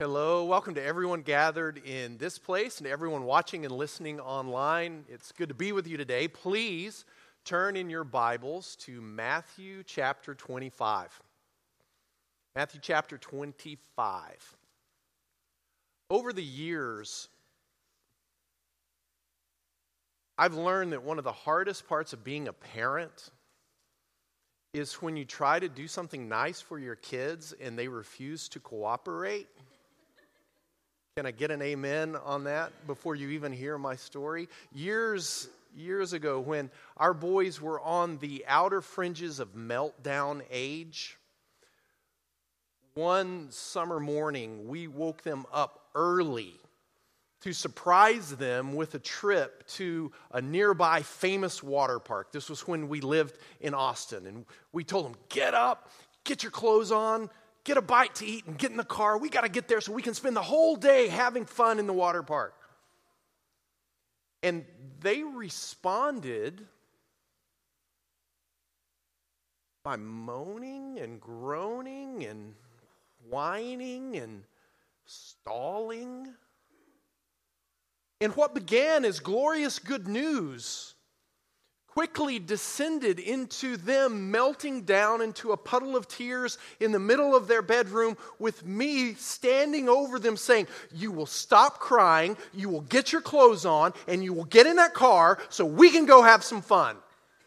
Hello, welcome to everyone gathered in this place and to everyone watching and listening online. It's good to be with you today. Please turn in your Bibles to Matthew chapter 25. Matthew chapter 25. Over the years, I've learned that one of the hardest parts of being a parent is when you try to do something nice for your kids and they refuse to cooperate. Can I get an amen on that before you even hear my story? Years ago, when our boys were on the outer fringes of meltdown age, one summer morning, we woke them up early to surprise them with a trip to a nearby famous water park. This was when we lived in Austin, and we told them, get up, get your clothes on, get a bite to eat and get in the car. We got to get there so we can spend the whole day having fun in the water park. And they responded by moaning and groaning and whining and stalling. And what began as glorious good news quickly descended into them melting down into a puddle of tears in the middle of their bedroom with me standing over them saying, you will stop crying, you will get your clothes on, and you will get in that car so we can go have some fun.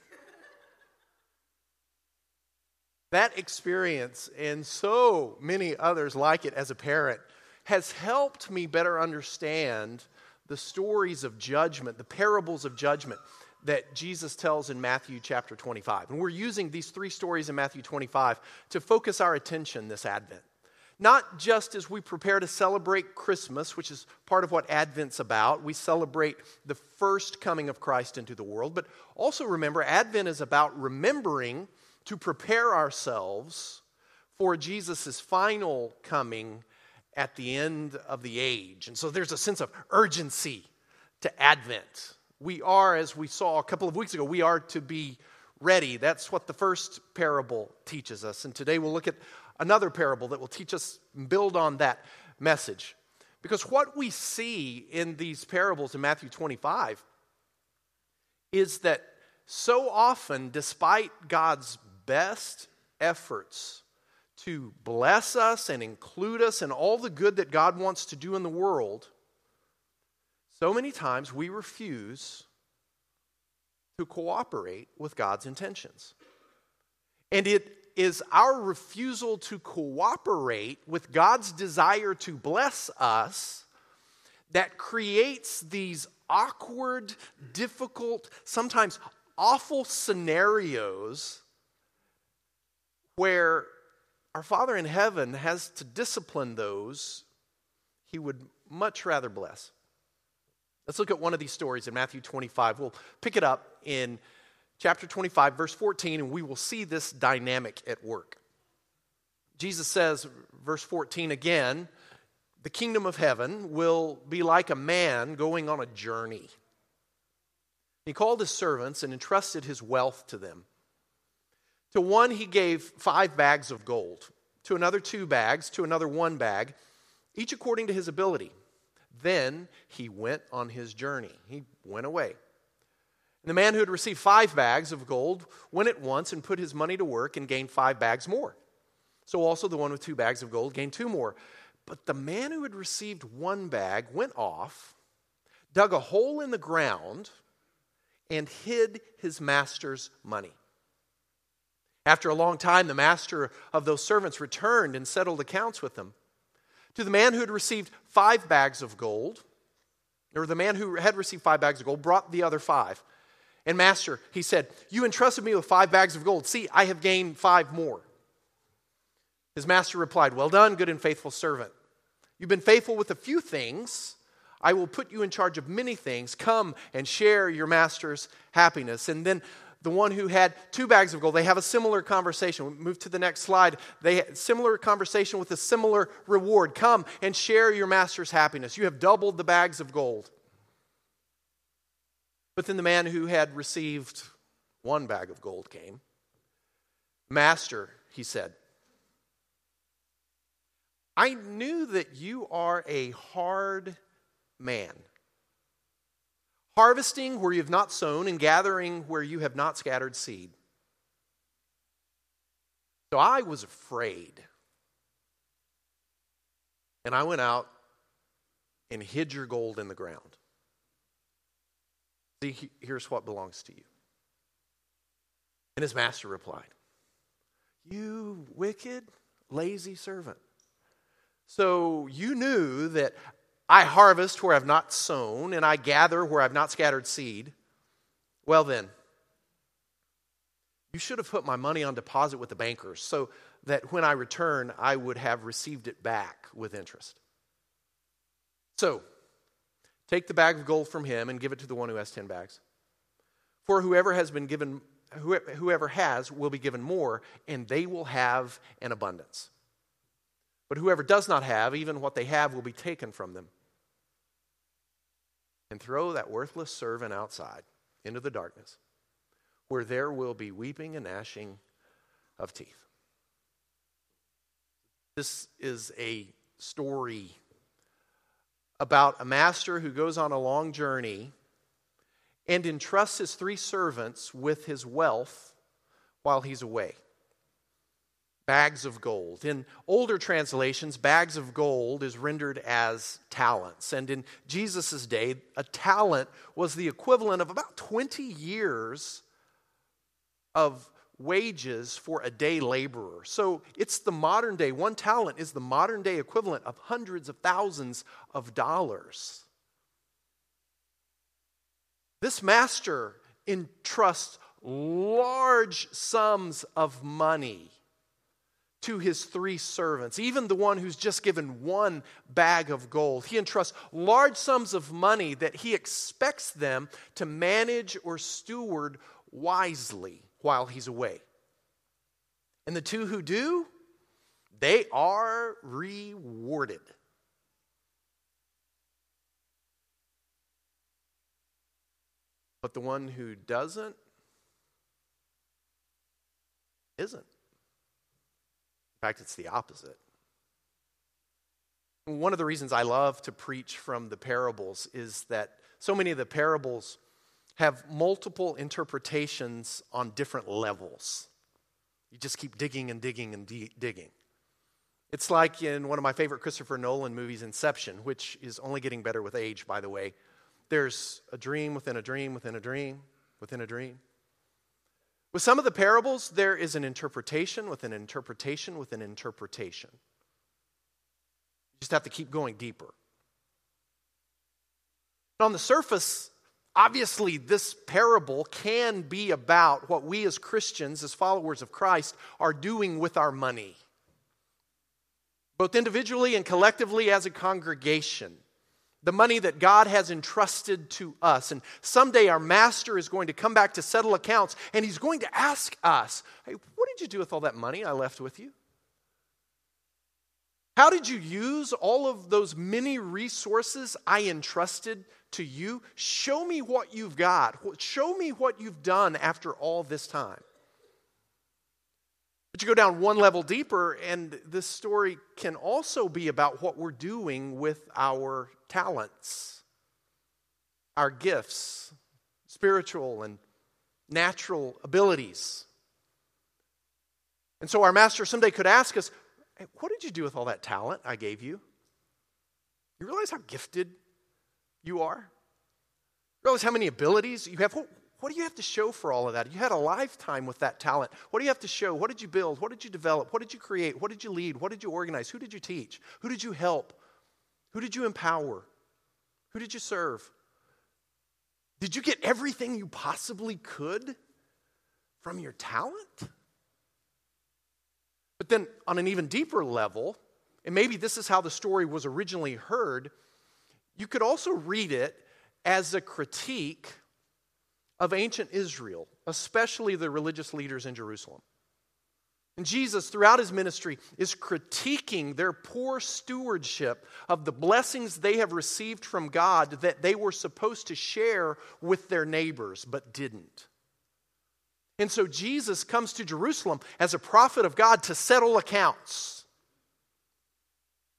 That experience, and so many others like it as a parent, has helped me better understand the stories of judgment, the parables of judgment that Jesus tells in Matthew chapter 25. And we're using these three stories in Matthew 25 to focus our attention this Advent. Not just as we prepare to celebrate Christmas, which is part of what Advent's about. We celebrate the first coming of Christ into the world. But also remember, Advent is about remembering to prepare ourselves for Jesus' final coming at the end of the age. And so there's a sense of urgency to Advent. We are, as we saw a couple of weeks ago, we are to be ready. That's what the first parable teaches us. And today we'll look at another parable that will teach us and build on that message. Because what we see in these parables in Matthew 25 is that so often, despite God's best efforts to bless us and include us in all the good that God wants to do in the world, so many times we refuse to cooperate with God's intentions. And it is our refusal to cooperate with God's desire to bless us that creates these awkward, difficult, sometimes awful scenarios where our Father in heaven has to discipline those He would much rather bless. Let's look at one of these stories in Matthew 25. We'll pick it up in chapter 25, verse 14, and we will see this dynamic at work. Jesus says, verse 14 again, the kingdom of heaven will be like a man going on a journey. He called his servants and entrusted his wealth to them. To one he gave 5 bags of gold, to another 2 bags, to another 1 bag, each according to his ability. Then he went on his journey. He went away. And the man who had received 5 bags of gold went at once and put his money to work and gained 5 bags more. So also the one with 2 bags of gold gained 2 more. But the man who had received 1 bag went off, dug a hole in the ground, and hid his master's money. After a long time, the master of those servants returned and settled accounts with them. To the man who had received 5 bags of gold, or the man who had received 5 bags of gold, brought the other 5. And master, he said, you entrusted me with 5 bags of gold. See, I have gained 5 more. His master replied, well done, good and faithful servant. You've been faithful with a few things. I will put you in charge of many things. Come and share your master's happiness. And then the one who had 2 bags of gold, they have a similar conversation. We move to the next slide. They had a similar conversation with a similar reward. Come and share your master's happiness. You have doubled the bags of gold. But then the man who had received 1 bag of gold came. Master, he said, I knew that you are a hard man, harvesting where you have not sown and gathering where you have not scattered seed. So I was afraid. And I went out and hid your gold in the ground. See, here's what belongs to you. And his master replied, you wicked, lazy servant. So you knew that I harvest where I've not sown, and I gather where I've not scattered seed. Well then, you should have put my money on deposit with the bankers, so that when I return, I would have received it back with interest. So, take the bag of gold from him and give it to the one who has 10 bags. For whoever has will be given more, and they will have an abundance. But whoever does not have, even what they have will be taken from them. And throw that worthless servant outside into the darkness, where there will be weeping and gnashing of teeth. This is a story about a master who goes on a long journey and entrusts his 3 servants with his wealth while he's away. Bags of gold. In older translations, bags of gold is rendered as talents. And in Jesus' day, a talent was the equivalent of about 20 years of wages for a day laborer. So it's the modern day, 1 talent is the modern day equivalent of hundreds of thousands of dollars. This master entrusts large sums of money to his 3 servants, even the one who's just given 1 bag of gold. He entrusts large sums of money that he expects them to manage or steward wisely while he's away. And the 2 who do, they are rewarded. But the one who doesn't, isn't. In fact, it's the opposite. One of the reasons I love to preach from the parables is that so many of the parables have multiple interpretations on different levels. You just keep digging and digging and digging. It's like in one of my favorite Christopher Nolan movies, Inception, which is only getting better with age, by the way. There's a dream within a dream within a dream within a dream. With some of the parables, there is an interpretation with an interpretation with an interpretation. You just have to keep going deeper. But on the surface, obviously, this parable can be about what we as Christians, as followers of Christ, are doing with our money. Both individually and collectively as a congregation. The money that God has entrusted to us. And someday our master is going to come back to settle accounts, and he's going to ask us, hey, what did you do with all that money I left with you? How did you use all of those many resources I entrusted to you? Show me what you've got. Show me what you've done after all this time. But you go down one level deeper, and this story can also be about what we're doing with our talents, our gifts, spiritual and natural abilities. And so our master someday could ask us, hey, what did you do with all that talent I gave you? You realize how gifted you are? You realize how many abilities you have? What do you have to show for all of that? You had a lifetime with that talent. What do you have to show? What did you build? What did you develop? What did you create? What did you lead? What did you organize? Who did you teach? Who did you help? Who did you empower? Who did you serve? Did you get everything you possibly could from your talent? But then on an even deeper level, and maybe this is how the story was originally heard, you could also read it as a critique of ancient Israel, especially the religious leaders in Jerusalem. And Jesus, throughout his ministry, is critiquing their poor stewardship of the blessings they have received from God that they were supposed to share with their neighbors, but didn't. And so Jesus comes to Jerusalem as a prophet of God to settle accounts.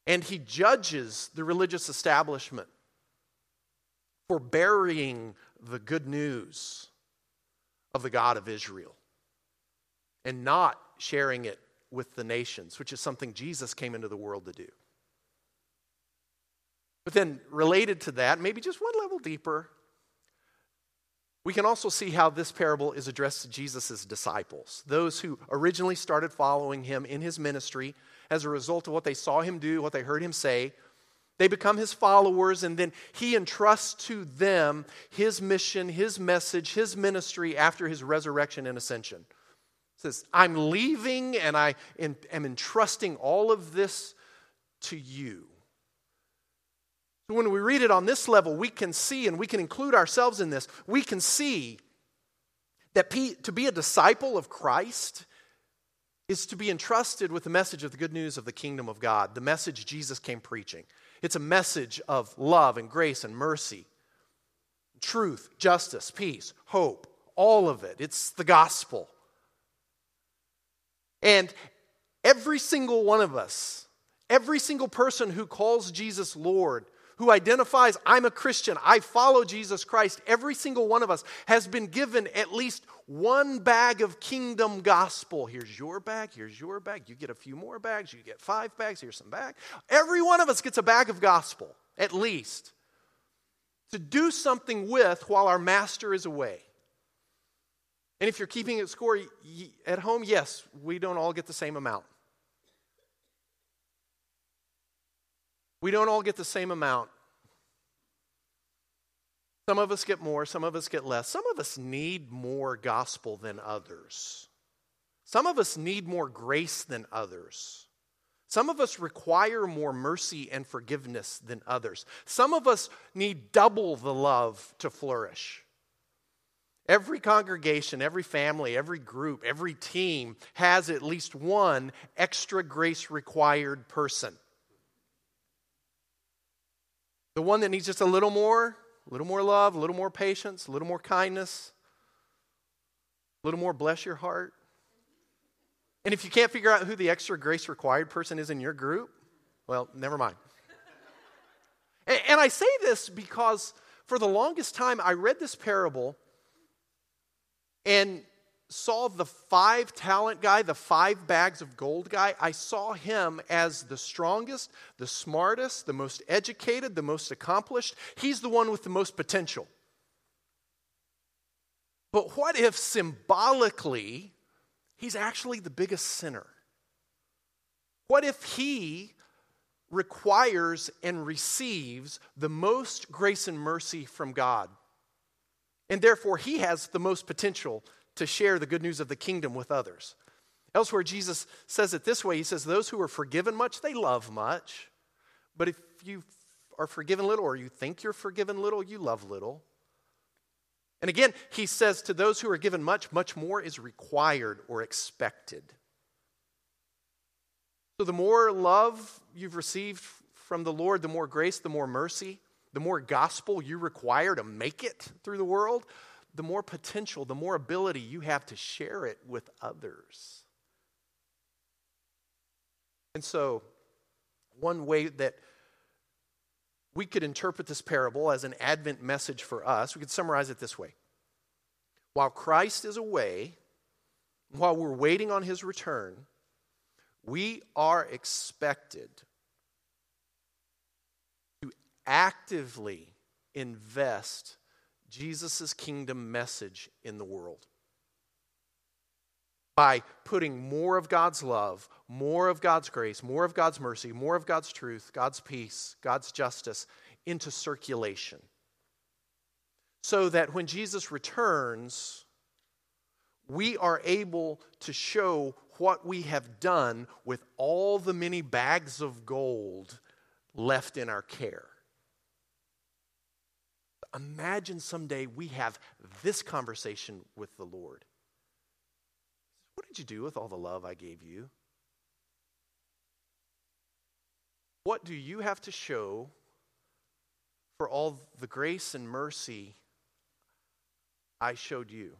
And he judges the religious establishment for burying the good news of the God of Israel and not sharing it with the nations, which is something Jesus came into the world to do. But then related to that, maybe just one level deeper, we can also see how this parable is addressed to Jesus' disciples, those who originally started following him in his ministry as a result of what they saw him do, what they heard him say. They become his followers, and then he entrusts to them his mission, his message, his ministry after his resurrection and ascension. He says, I'm leaving and I am entrusting all of this to you. So when we read it on this level, we can see, and we can include ourselves in this, we can see that to be a disciple of Christ is to be entrusted with the message of the good news of the kingdom of God, the message Jesus came preaching. It's a message of love and grace and mercy, truth, justice, peace, hope, all of it. It's the gospel. And every single one of us, every single person who calls Jesus Lord, who identifies, I'm a Christian, I follow Jesus Christ, every single one of us has been given at least one bag of kingdom gospel. Here's your bag, here's your bag. You get a few more bags, you get 5 bags, here's some bag. Every one of us gets a bag of gospel, at least, to do something with while our master is away. And if you're keeping it score at home, yes, we don't all get the same amount. We don't all get the same amount. Some of us get more, some of us get less. Some of us need more gospel than others. Some of us need more grace than others. Some of us require more mercy and forgiveness than others. Some of us need double the love to flourish. Every congregation, every family, every group, every team has at least one extra grace required person. The one that needs just a little more love, a little more patience, a little more kindness, a little more bless your heart. And if you can't figure out who the extra grace required person is in your group, well, never mind. And I say this because for the longest time I read this parable and saw the 5-talent guy, the 5 bags of gold guy. I saw him as the strongest, the smartest, the most educated, the most accomplished. He's the one with the most potential. But what if symbolically he's actually the biggest sinner? What if he requires and receives the most grace and mercy from God? And therefore he has the most potential to share the good news of the kingdom with others. Elsewhere, Jesus says it this way. He says, those who are forgiven much, they love much. But if you are forgiven little, or you think you're forgiven little, you love little. And again, he says to those who are given much, much more is required or expected. So the more love you've received from the Lord, the more grace, the more mercy, the more gospel you require to make it through the world, the more potential, the more ability you have to share it with others. And so, one way that we could interpret this parable as an Advent message for us, we could summarize it this way. While Christ is away, while we're waiting on his return, we are expected to actively invest Jesus' kingdom message in the world by putting more of God's love, more of God's grace, more of God's mercy, more of God's truth, God's peace, God's justice into circulation. So that when Jesus returns, we are able to show what we have done with all the many bags of gold left in our care. Imagine someday we have this conversation with the Lord. What did you do with all the love I gave you? What do you have to show for all the grace and mercy I showed you?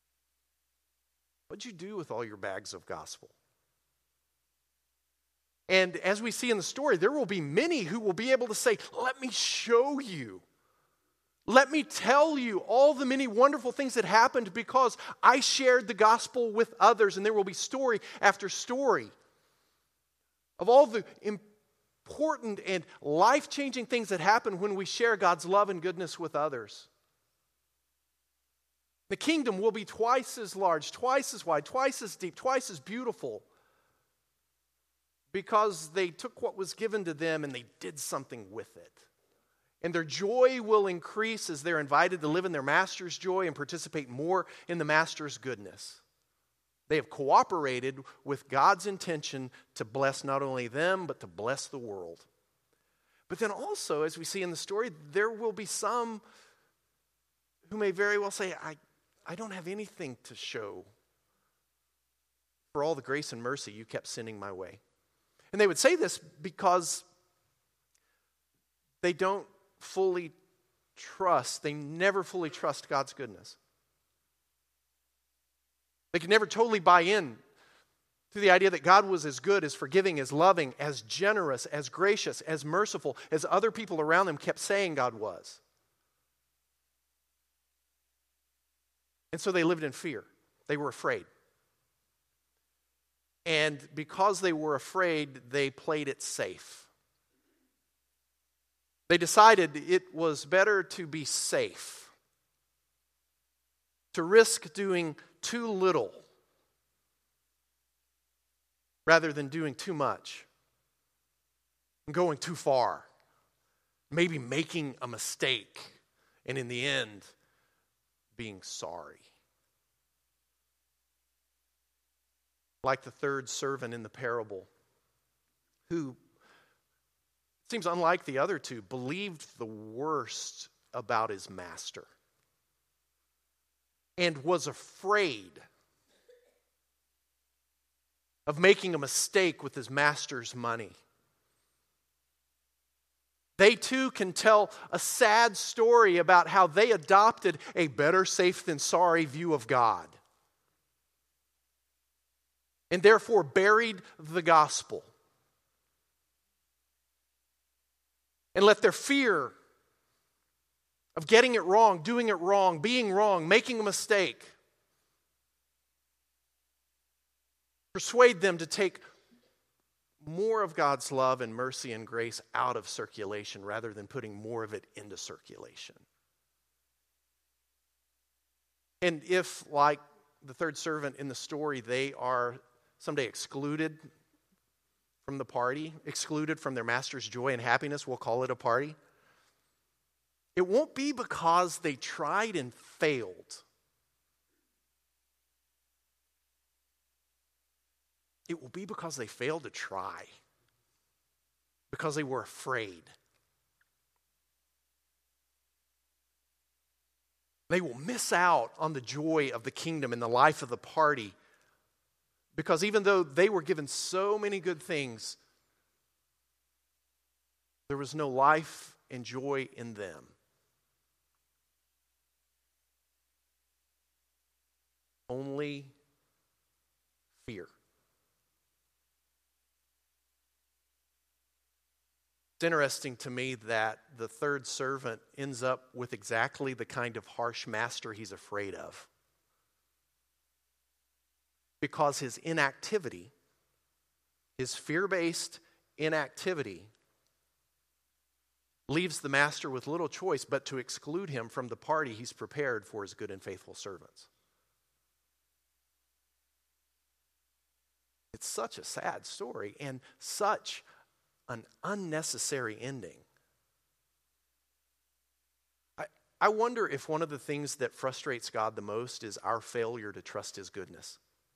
What did you do with all your bags of gospel? And as we see in the story, there will be many who will be able to say, let me show you. Let me tell you all the many wonderful things that happened because I shared the gospel with others. And there will be story after story of all the important and life-changing things that happen when we share God's love and goodness with others. The kingdom will be twice as large, twice as wide, twice as deep, twice as beautiful, because they took what was given to them and they did something with it. And their joy will increase as they're invited to live in their master's joy and participate more in the master's goodness. They have cooperated with God's intention to bless not only them, but to bless the world. But then also, as we see in the story, there will be some who may very well say, I don't have anything to show for all the grace and mercy you kept sending my way. And they would say this because they don't fully trust, they never fully trust God's goodness. They could never totally buy in to the idea that God was as good, as forgiving, as loving, as generous, as gracious, as merciful, as other people around them kept saying God was. And so they lived in fear. They were afraid. And because they were afraid, they played it safe. They decided it was better to be safe, to risk doing too little rather than doing too much and going too far, maybe making a mistake, and in the end, being sorry. Like the third servant in the parable, who seems unlike the other two, believed the worst about his master and was afraid of making a mistake with his master's money. They too can tell a sad story about how they adopted a better safe than sorry view of God and therefore buried the gospel and let their fear of getting it wrong, doing it wrong, being wrong, making a mistake persuade them to take more of God's love and mercy and grace out of circulation rather than putting more of it into circulation. And if, like the third servant in the story, they are someday excluded from the party, excluded from their master's joy and happiness, we'll call it a party, it won't be because they tried and failed. It will be because they failed to try, because they were afraid. They will miss out on the joy of the kingdom and the life of the party because even though they were given so many good things, there was no life and joy in them. Only fear. It's interesting to me that the third servant ends up with exactly the kind of harsh master he's afraid of. Because his inactivity, his fear-based inactivity, leaves the master with little choice but to exclude him from the party he's prepared for his good and faithful servants. It's such a sad story and such an unnecessary ending. I wonder if one of the things that frustrates God the most is our failure to trust his goodness.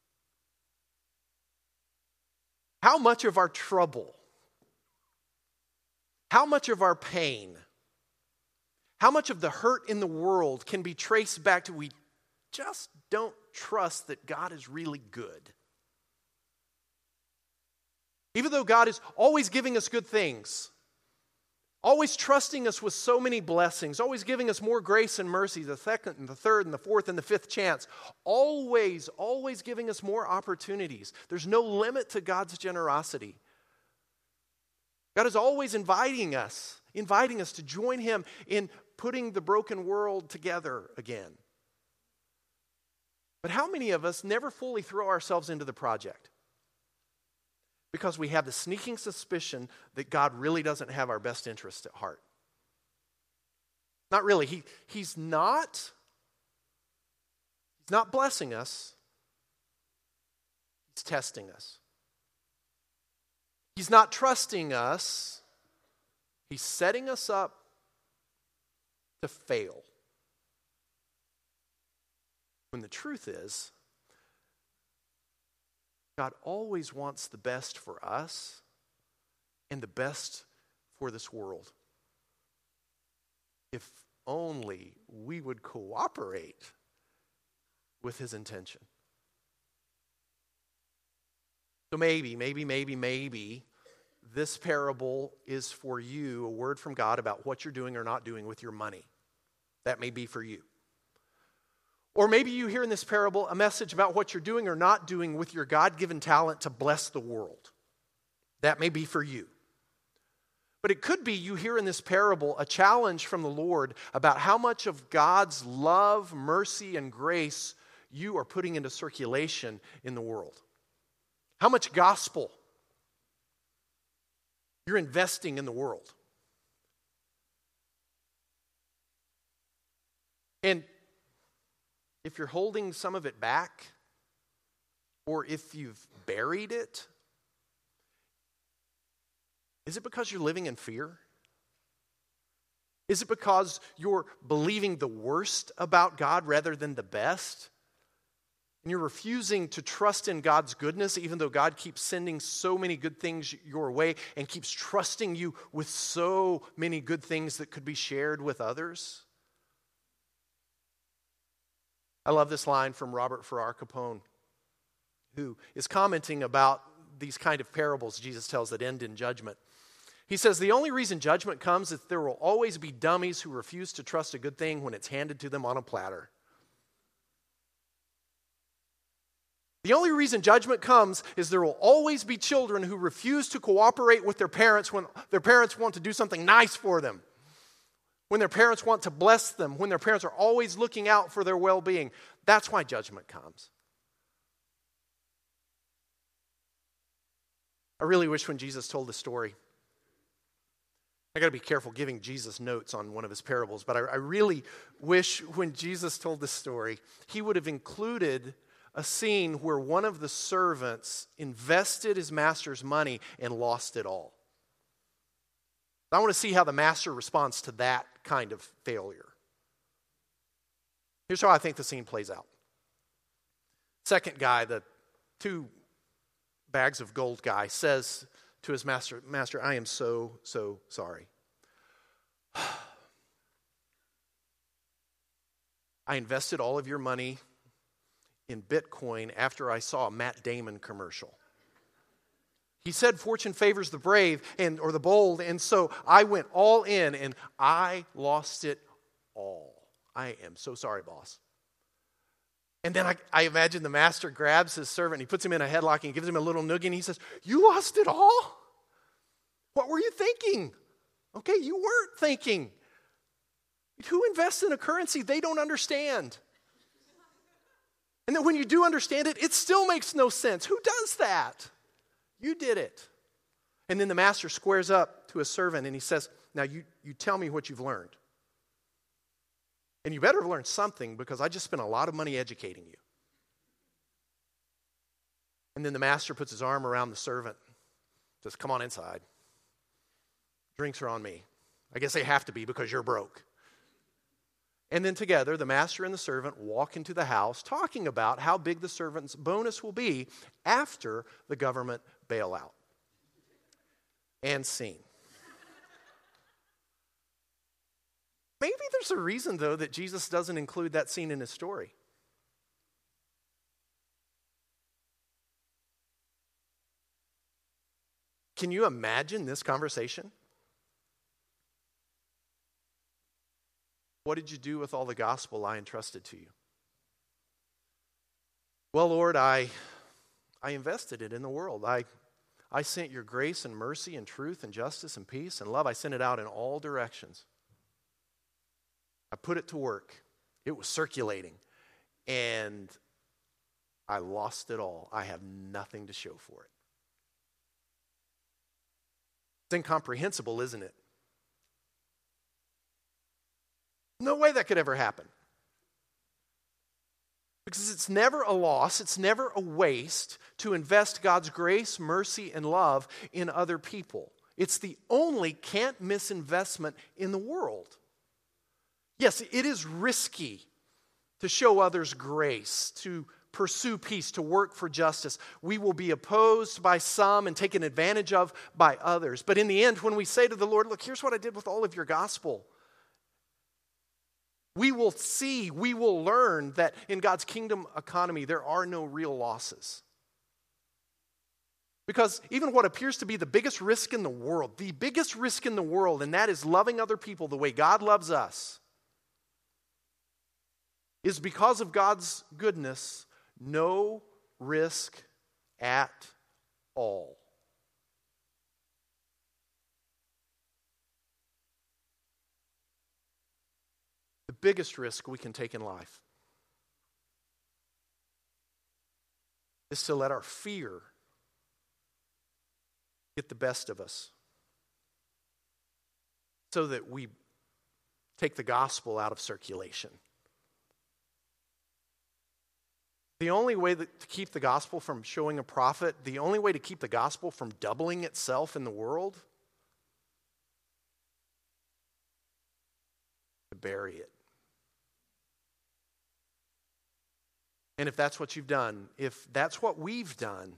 How much of our trouble, how much of our pain, how much of the hurt in the world can be traced back to we just don't trust that God is really good? Even though God is always giving us good things, always trusting us with so many blessings, always giving us more grace and mercy, the second and the third and the fourth and the fifth chance, always giving us more opportunities. There's no limit to God's generosity. God is always inviting us to join him in putting the broken world together again. But how many of us never fully throw ourselves into the project? Because we have the sneaking suspicion that God really doesn't have our best interest at heart. Not really. He's not blessing us. He's testing us. He's not trusting us. He's setting us up to fail. When the truth is, God always wants the best for us and the best for this world. If only we would cooperate with his intention. So maybe this parable is for you, a word from God about what you're doing or not doing with your money. That may be for you. Or maybe you hear in this parable a message about what you're doing or not doing with your God-given talent to bless the world. That may be for you. But it could be you hear in this parable a challenge from the Lord about how much of God's love, mercy, and grace you are putting into circulation in the world. How much gospel you're investing in the world. And if you're holding some of it back, or if you've buried it, is it because you're living in fear? Is it because you're believing the worst about God rather than the best? And you're refusing to trust in God's goodness, even though God keeps sending so many good things your way and keeps trusting you with so many good things that could be shared with others? I love this line from Robert Farrar Capone, who is commenting about these kind of parables Jesus tells that end in judgment. He says, the only reason judgment comes is there will always be dummies who refuse to trust a good thing when it's handed to them on a platter. The only reason judgment comes is there will always be children who refuse to cooperate with their parents when their parents want to do something nice for them. When their parents want to bless them, when their parents are always looking out for their well-being. That's why judgment comes. I really wish when Jesus told the story, I got to be careful giving Jesus notes on one of his parables, but I really wish when Jesus told this story, he would have included a scene where one of the servants invested his master's money and lost it all. I want to see how the master responds to that kind of failure. Here's how I think the scene plays out. Second guy, the 2 bags of gold guy, says to his master, "Master, I am so sorry. I invested all of your money in Bitcoin after I saw a Matt Damon commercial. He said fortune favors the brave or the bold, and so I went all in and I lost it all. I am so sorry, boss." And then I imagine the master grabs his servant, he puts him in a headlock and gives him a little noogie, and he says, "You lost it all? What were you thinking? Okay, you weren't thinking. Who invests in a currency they don't understand? And then when you do understand it, it still makes no sense. Who does that? You did it." And then the master squares up to his servant and he says, "Now you tell me what you've learned. And you better have learned something because I just spent a lot of money educating you." And then the master puts his arm around the servant, says, "Come on inside. Drinks are on me. I guess they have to be because you're broke." And then together, the master and the servant walk into the house talking about how big the servant's bonus will be after the government bailout. And scene. Maybe there's a reason, though, that Jesus doesn't include that scene in his story. Can you imagine this conversation? What did you do with all the gospel I entrusted to you? Well, Lord, I invested it in the world. I I sent your grace and mercy and truth and justice and peace and love. I sent it out in all directions. I put it to work. It was circulating. And I lost it all. I have nothing to show for it. It's incomprehensible, isn't it? No way that could ever happen. Because it's never a loss, it's never a waste to invest God's grace, mercy, and love in other people. It's the only can't-miss investment in the world. Yes, it is risky to show others grace, to pursue peace, to work for justice. We will be opposed by some and taken advantage of by others. But in the end, when we say to the Lord, look, here's what I did with all of your gospel, we will see, we will learn that in God's kingdom economy, there are no real losses. Because even what appears to be the biggest risk in the world, and that is loving other people the way God loves us, is because of God's goodness, no risk at all. The biggest risk we can take in life is to let our fear get the best of us so that we take the gospel out of circulation. The only way to keep the gospel from showing a profit, the only way to keep the gospel from doubling itself in the world, to bury it. And if that's what you've done, if that's what we've done,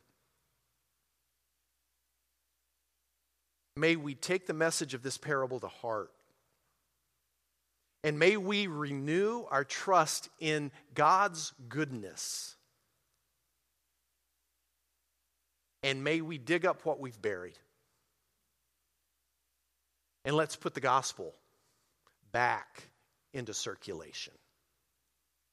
may we take the message of this parable to heart. And may we renew our trust in God's goodness. And may we dig up what we've buried. And let's put the gospel back into circulation.